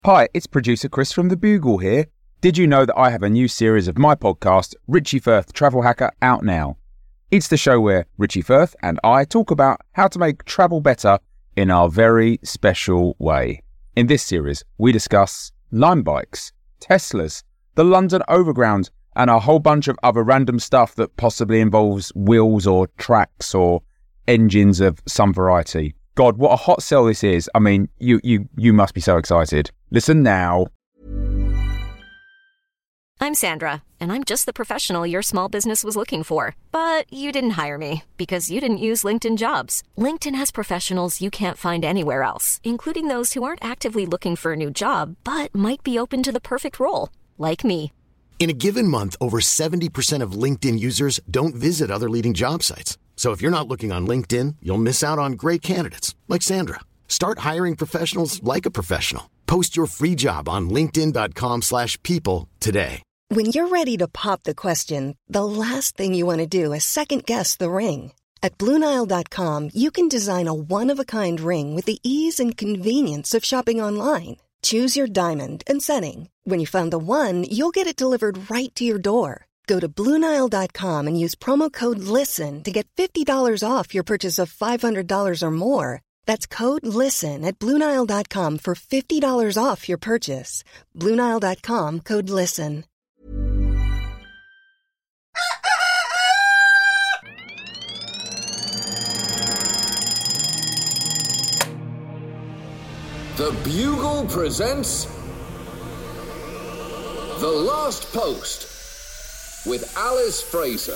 Hi, it's producer Chris from The Bugle here. Did you know that I have a new series of my podcast, Richie Firth Travel Hacker, out now? It's the show where Richie Firth and I talk about how to make travel better in our very special way. In this series, we discuss Lime bikes, Teslas, the London Overground, and a whole bunch of other random stuff that possibly involves wheels or tracks or engines of some variety. God, what a hot sell this is. I mean, you must be so excited. Listen now. I'm Sandra, and I'm just the professional your small business was looking for. But you didn't hire me because you didn't use LinkedIn Jobs. LinkedIn has professionals you can't find anywhere else, including those who aren't actively looking for a new job, but might be open to the perfect role, like me. In a given month, over 70% of LinkedIn users don't visit other leading job sites. So if you're not looking on LinkedIn, you'll miss out on great candidates like Sandra. Start hiring professionals like a professional. Post your free job on linkedin.com/people today. When you're ready to pop the question, the last thing you want to do is second-guess the ring. At BlueNile.com, you can design a one-of-a-kind ring with the ease and convenience of shopping online. Choose your diamond and setting. When you find the one, you'll get it delivered right to your door. Go to BlueNile.com and use promo code LISTEN to get $50 off your purchase of $500 or more. That's code LISTEN at BlueNile.com for $50 off your purchase. BlueNile.com, code LISTEN. The Bugle presents The Last Post with Alice Fraser.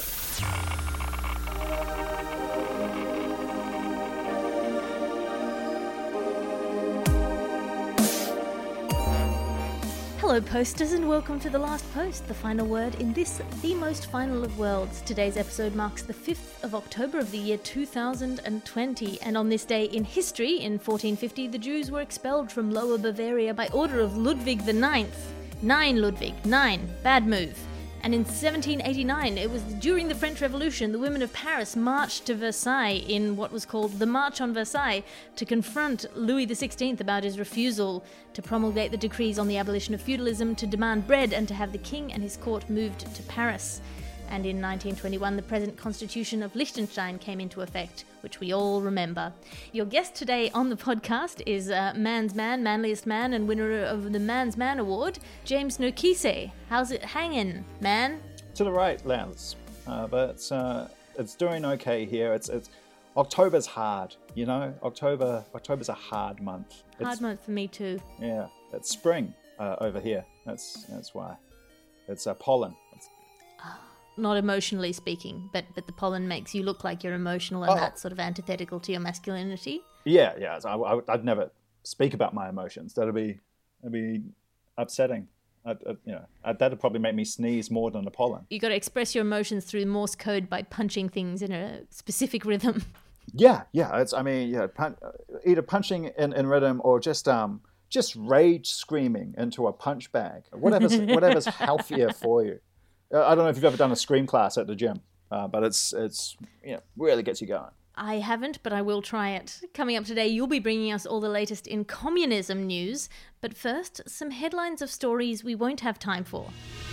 Hello posters and welcome to The Last Post, the final word in this, the most final of worlds. Today's episode marks the 5th of October of the year 2020, and on this day in history, in 1450, the Jews were expelled from Lower Bavaria by order of Ludwig IX. Ludwig, bad move. And in 1789, it was during the French Revolution, the women of Paris marched to Versailles in what was called the March on Versailles to confront Louis XVI about his refusal to promulgate the decrees on the abolition of feudalism, to demand bread, and to have the king and his court moved to Paris. And in 1921, the present Constitution of Liechtenstein came into effect, which we all remember. Your guest today on the podcast is Man's Man, Manliest Man, and winner of the Man's Man Award, James Nokise. How's it hanging, man? To the right, Lance. But it's doing okay here. It's October's hard, you know. October's a hard month. Hard month for me too. Yeah, it's spring over here. That's why. It's pollen. Not emotionally speaking, but the pollen makes you look like you're emotional, and that's sort of antithetical to your masculinity. Yeah. So I'd never speak about my emotions. That'd be upsetting. That'd probably make me sneeze more than the pollen. You got to express your emotions through Morse code by punching things in a specific rhythm. Yeah. Either punching in rhythm or just rage screaming into a punch bag. Whatever's healthier for you. I don't know if you've ever done a scream class at the gym, but it's really gets you going. I haven't, but I will try it. Coming up today, you'll be bringing us all the latest in communism news. But first, some headlines of stories we won't have time for.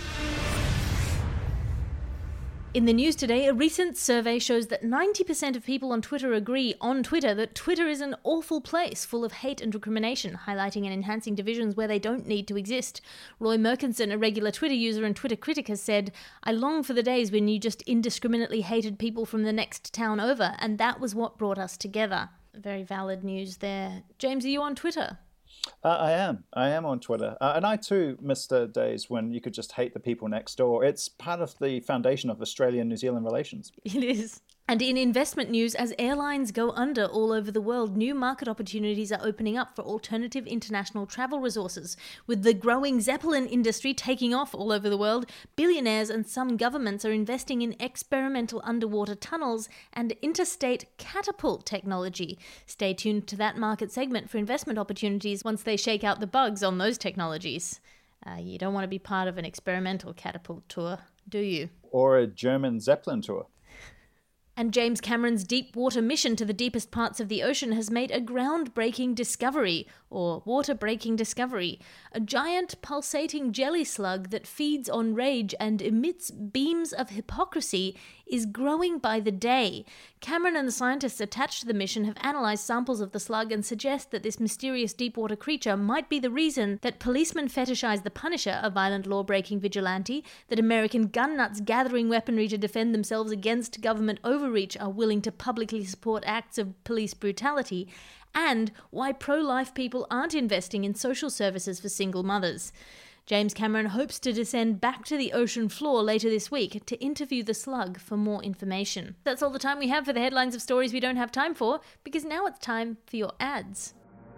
In the news today, a recent survey shows that 90% of people on Twitter agree on Twitter that Twitter is an awful place full of hate and recrimination, highlighting and enhancing divisions where they don't need to exist. Roy Merkinson, a regular Twitter user and Twitter critic, has said, "I long for the days when you just indiscriminately hated people from the next town over, and that was what brought us together." Very valid news there. James, are you on Twitter? I am on Twitter. And I too miss the days when you could just hate the people next door. It's part of the foundation of Australia-New Zealand relations. It is. And in investment news, as airlines go under all over the world, new market opportunities are opening up for alternative international travel resources. With the growing Zeppelin industry taking off all over the world, billionaires and some governments are investing in experimental underwater tunnels and interstate catapult technology. Stay tuned to that market segment for investment opportunities once they shake out the bugs on those technologies. You don't want to be part of an experimental catapult tour, do you? Or a German Zeppelin tour. And James Cameron's deep water mission to the deepest parts of the ocean has made a groundbreaking discovery, or water-breaking discovery. A giant pulsating jelly slug that feeds on rage and emits beams of hypocrisy is growing by the day. Cameron and the scientists attached to the mission have analysed samples of the slug and suggest that this mysterious deep-water creature might be the reason that policemen fetishize the Punisher, a violent law-breaking vigilante, that American gun nuts gathering weaponry to defend themselves against government overreach are willing to publicly support acts of police brutality, and why pro-life people aren't investing in social services for single mothers. James Cameron hopes to descend back to the ocean floor later this week to interview the slug for more information. That's all the time we have for the headlines of stories we don't have time for, because now it's time for your ads.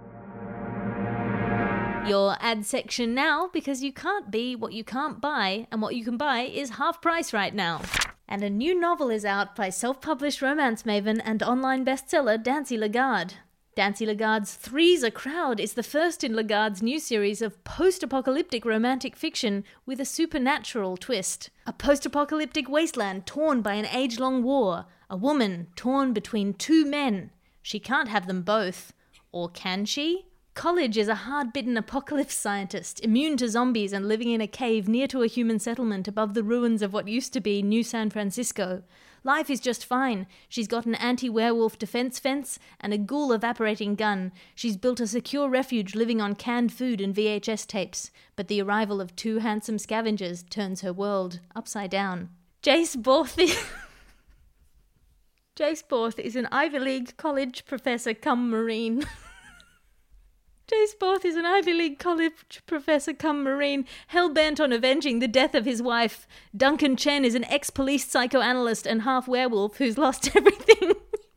Your ad section now, because you can't be what you can't buy, and what you can buy is half price right now. And a new novel is out by self-published romance maven and online bestseller Dancy Lagarde. Dancy Lagarde's Three's a Crowd is the first in Lagarde's new series of post-apocalyptic romantic fiction with a supernatural twist. A post-apocalyptic wasteland torn by an age-long war. A woman torn between two men. She can't have them both. Or can she? College is a hard-bitten apocalypse scientist, immune to zombies and living in a cave near to a human settlement above the ruins of what used to be New San Francisco. Life is just fine. She's got an anti-werewolf defense fence and a ghoul evaporating gun. She's built a secure refuge living on canned food and VHS tapes. But the arrival of two handsome scavengers turns her world upside down. Jace Borth is an Ivy League college professor cum Marine. Jace Borth is an Ivy League college professor cum Marine, hell-bent on avenging the death of his wife. Duncan Chen is an ex-police psychoanalyst and half-werewolf who's lost everything.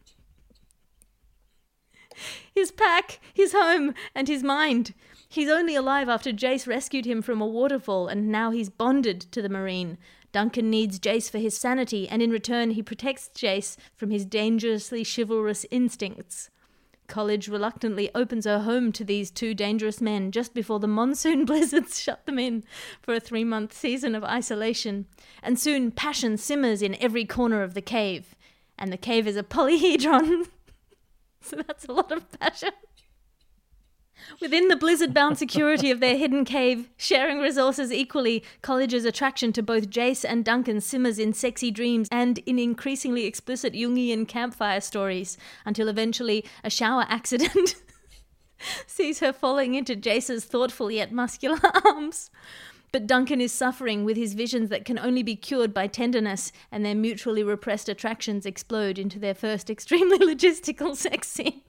His pack, his home, and his mind. He's only alive after Jace rescued him from a waterfall, and now he's bonded to the Marine. Duncan needs Jace for his sanity, and in return he protects Jace from his dangerously chivalrous instincts. College reluctantly opens her home to these two dangerous men just before the monsoon blizzards shut them in for a 3-month season of isolation. And soon passion simmers in every corner of the cave. And the cave is a polyhedron. So that's a lot of passion. Within the blizzard-bound security of their hidden cave, sharing resources equally, College's attraction to both Jace and Duncan simmers in sexy dreams and in increasingly explicit Jungian campfire stories, until eventually a shower accident sees her falling into Jace's thoughtful yet muscular arms. But Duncan is suffering with his visions that can only be cured by tenderness, and their mutually repressed attractions explode into their first extremely logistical sex scene.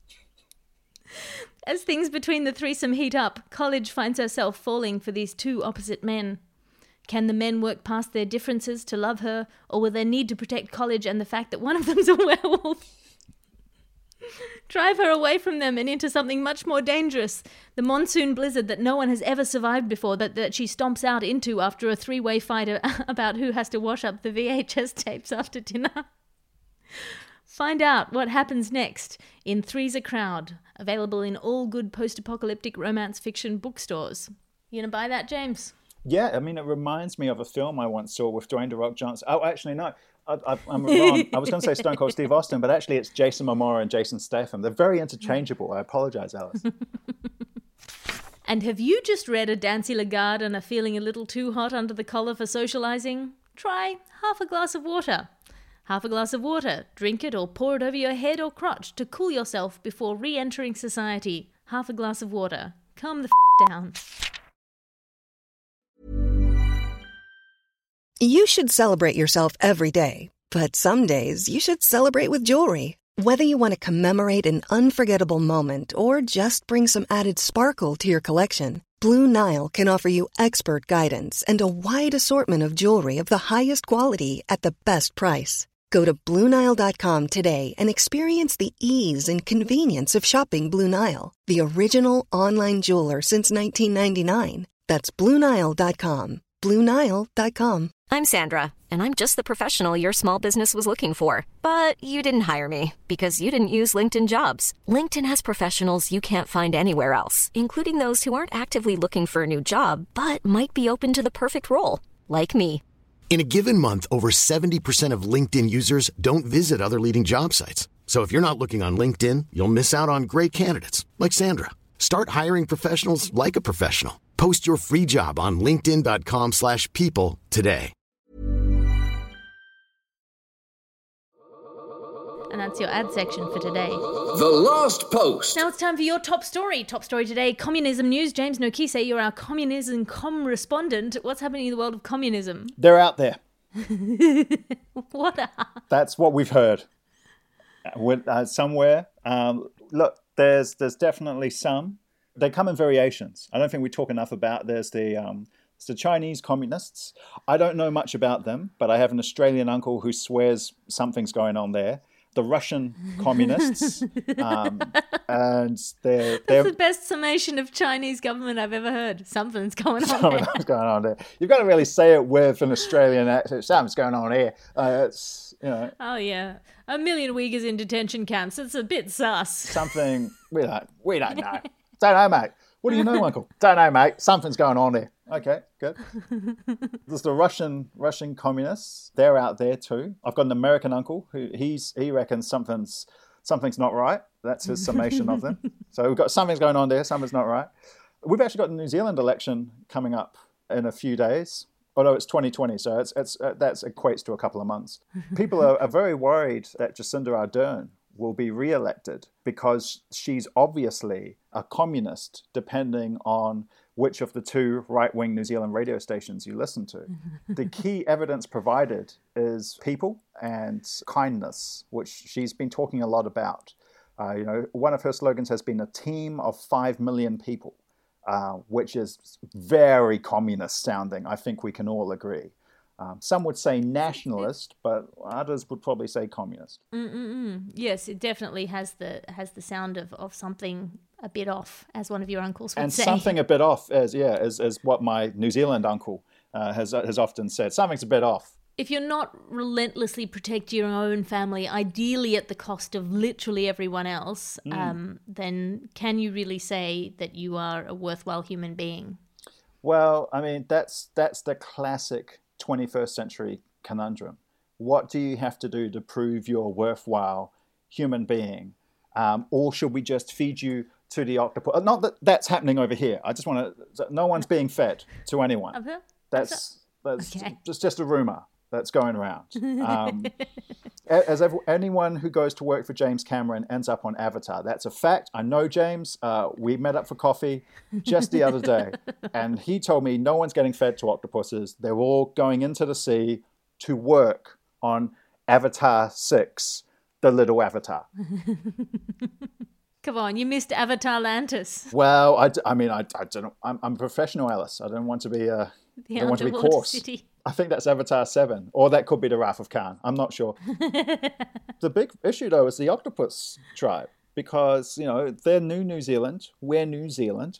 As things between the threesome heat up, College finds herself falling for these two opposite men. Can the men work past their differences to love her, or will they need to protect College and the fact that one of them's a werewolf drive her away from them and into something much more dangerous, the monsoon blizzard that no one has ever survived before, that she stomps out into after a 3-way fight about who has to wash up the VHS tapes after dinner? Find out what happens next in Three's a Crowd, available in all good post-apocalyptic romance fiction bookstores. You gonna buy that, James? Yeah, I mean, it reminds me of a film I once saw with Dwayne The Rock Johnson. Oh, actually, no. I'm wrong. I was going to say Stone Cold Steve Austin, but actually it's Jason Momoa and Jason Statham. They're very interchangeable. I apologize, Alice. And have you just read a Dancy Lagarde and are feeling a little too hot under the collar for socializing? Try half a glass of water. Half a glass of water. Drink it or pour it over your head or crotch to cool yourself before re-entering society. Half a glass of water. Calm the down. You should celebrate yourself every day, but some days you should celebrate with jewelry. Whether you want to commemorate an unforgettable moment or just bring some added sparkle to your collection, Blue Nile can offer you expert guidance and a wide assortment of jewelry of the highest quality at the best price. Go to BlueNile.com today and experience the ease and convenience of shopping Blue Nile, the original online jeweler since 1999. That's BlueNile.com. BlueNile.com. I'm Sandra, and I'm just the professional your small business was looking for. But you didn't hire me because you didn't use LinkedIn Jobs. LinkedIn has professionals you can't find anywhere else, including those who aren't actively looking for a new job, but might be open to the perfect role, like me. In a given month, over 70% of LinkedIn users don't visit other leading job sites. So if you're not looking on LinkedIn, you'll miss out on great candidates like Sandra. Start hiring professionals like a professional. Post your free job on linkedin.com/people today. And that's your ad section for today. The Last Post. Now it's time for your top story. Top story today, communism news. James Nokise, you're our communism correspondent. What's happening in the world of communism? They're out there. What are? That's what we've heard. Somewhere. Look, there's definitely some. They come in variations. I don't think we talk enough about. There's the Chinese communists. I don't know much about them, but I have an Australian uncle who swears something's going on there. The Russian communists, and they're That's the best summation of Chinese government I've ever heard. Something's going on there. Something's going on there. You've got to really say it with an Australian accent. Something's going on here. It's, you know. Oh yeah, 1 million Uyghurs in detention camps. It's a bit sus. Something we don't know. Don't know, mate. What do you know, Uncle? Don't know, mate. Something's going on there. Okay, good. There's the Russian communists. They're out there too. I've got an American uncle who he reckons something's not right. That's his summation of them. So we've got something's going on there. Something's not right. We've actually got the New Zealand election coming up in a few days. Although it's 2020, so that equates to a couple of months. People are very worried that Jacinda Ardern will be re-elected because she's obviously a communist, depending on which of the two right-wing New Zealand radio stations you listen to. The key evidence provided is people and kindness, which she's been talking a lot about. One of her slogans has been a team of 5 million people, which is very communist sounding. I think we can all agree. Some would say nationalist, but others would probably say communist. Yes, it definitely has the sound of something a bit off, as one of your uncles would and say. And something a bit off, as what my New Zealand uncle has often said. Something's a bit off. If you're not relentlessly protecting your own family, ideally at the cost of literally everyone else, then can you really say that you are a worthwhile human being? Well, I mean, that's the classic 21st century conundrum. What do you have to do to prove you're a worthwhile human being? Or should we just feed you to the octopus? Not that that's happening over here. I just want to, no one's being fed to anyone. That's okay. just a rumor that's going around. Anyone who goes to work for James Cameron ends up on Avatar. That's a fact. I know James. We met up for coffee just the other day, and he told me no one's getting fed to octopuses. They're all going into the sea to work on Avatar 6, the little Avatar. Come on, you missed Avatar Atlantis. Well, I don't know. I'm a professional, Alice. I don't want to be I don't want to be coarse. City. I think that's Avatar 7, or that could be the Wrath of Khan. I'm not sure. The big issue, though, is the octopus tribe, because they're New Zealand. We're New Zealand.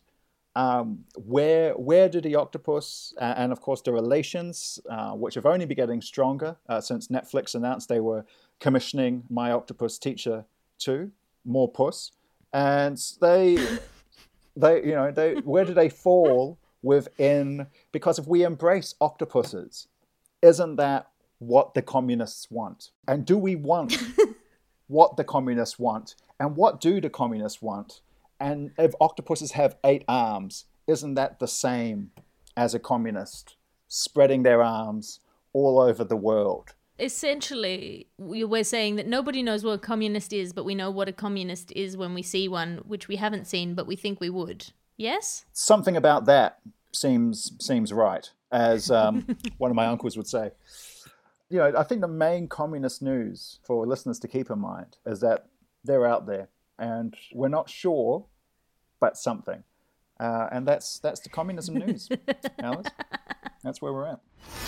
Where do the octopus and of course the relations, which have only been getting stronger since Netflix announced they were commissioning My Octopus Teacher 2, more puss, and they where do they fall within? Because if we embrace octopuses, isn't that what the communists want? And do we want what the communists want? And what do the communists want? And if octopuses have 8 arms, isn't that the same as a communist spreading their arms all over the world? Essentially, we're saying that nobody knows what a communist is, but we know what a communist is when we see one, which we haven't seen, but we think we would. Yes? Something about that seems right, as one of my uncles would say. I think the main communist news for listeners to keep in mind is that they're out there, and we're not sure, but something. And that's the communism news, Alice. That's where we're at.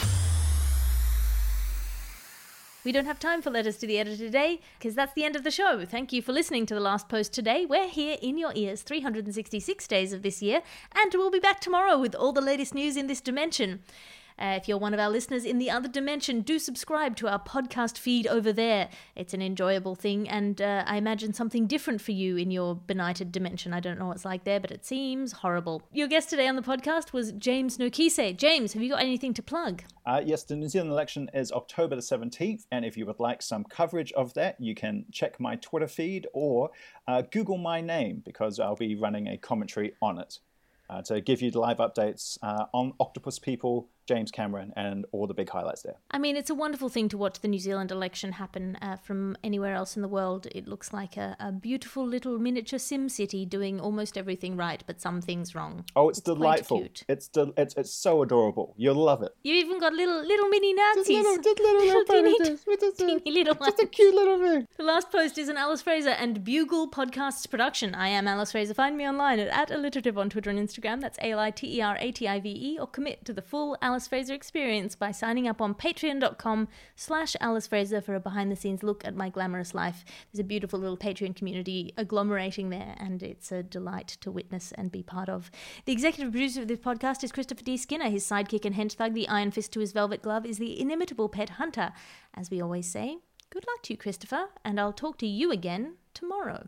We don't have time for letters to the editor today, because that's the end of the show. Thank you for listening to The Last Post today. We're here in your ears 366 days of this year, and we'll be back tomorrow with all the latest news in this dimension. If you're one of our listeners in the other dimension, do subscribe to our podcast feed over there. It's an enjoyable thing, and I imagine something different for you in your benighted dimension. I don't know what it's like there, but it seems horrible. Your guest today on the podcast was James Nokise. James, have you got anything to plug? Yes, the New Zealand election is October the 17th, and if you would like some coverage of that, you can check my Twitter feed or Google my name, because I'll be running a commentary on it to give you the live updates on Octopus People, James Cameron, and all the big highlights there. I mean, it's a wonderful thing to watch the New Zealand election happen from anywhere else in the world. It looks like a beautiful little miniature Sim City doing almost everything right, but some things wrong. Oh, it's delightful. Cute. It's so adorable. You'll love it. You even got little mini Nazis. Just little teeny little ones. Just a cute little thing. The last post is an Alice Fraser and Bugle Podcasts production. I am Alice Fraser. Find me online at @alliterative on Twitter and Instagram. That's ALITERATIVE, or commit to the full Alice Fraser experience by signing up on patreon.com/Alice Fraser for a behind-the-scenes look at my glamorous life. There's a beautiful little Patreon community agglomerating there, and it's a delight to witness and be part of. The executive producer of this podcast is Christopher D. Skinner. His sidekick and hench thug, the iron fist to his velvet glove, is the inimitable Pet Hunter. As we always say, good luck to you, Christopher, and I'll talk to you again tomorrow.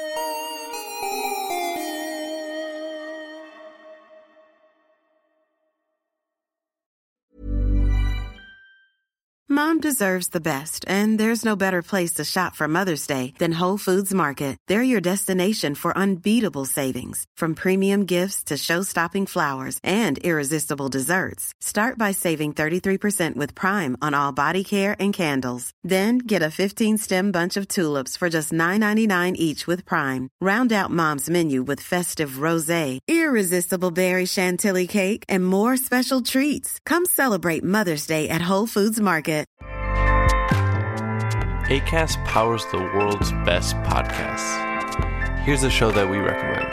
Mom deserves the best, and there's no better place to shop for Mother's Day than Whole Foods Market. They're your destination for unbeatable savings, from premium gifts to show-stopping flowers and irresistible desserts. Start by saving 33% with Prime on all body care and candles. Then get a 15-stem bunch of tulips for just $9.99 each with Prime. Round out Mom's menu with festive rosé, irresistible berry chantilly cake, and more special treats. Come celebrate Mother's Day at Whole Foods Market. Acast powers the world's best podcasts. Here's a show that we recommend.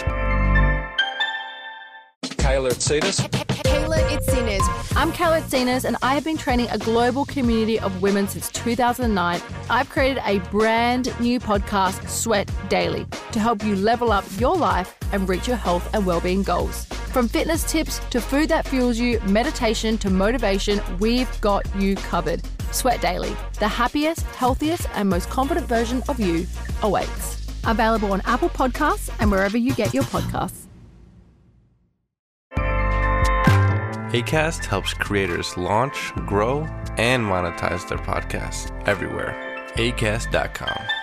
Kayla Itsinas. Kayla Itsinas. I'm Kayla Itsinas, and I have been training a global community of women since 2009. I've created a brand new podcast, Sweat Daily, to help you level up your life and reach your health and well-being goals. From fitness tips to food that fuels you, meditation to motivation, we've got you covered. Sweat Daily, the happiest, healthiest, and most confident version of you awaits. Available on Apple Podcasts and wherever you get your podcasts. Acast helps creators launch, grow, and monetize their podcasts everywhere. Acast.com.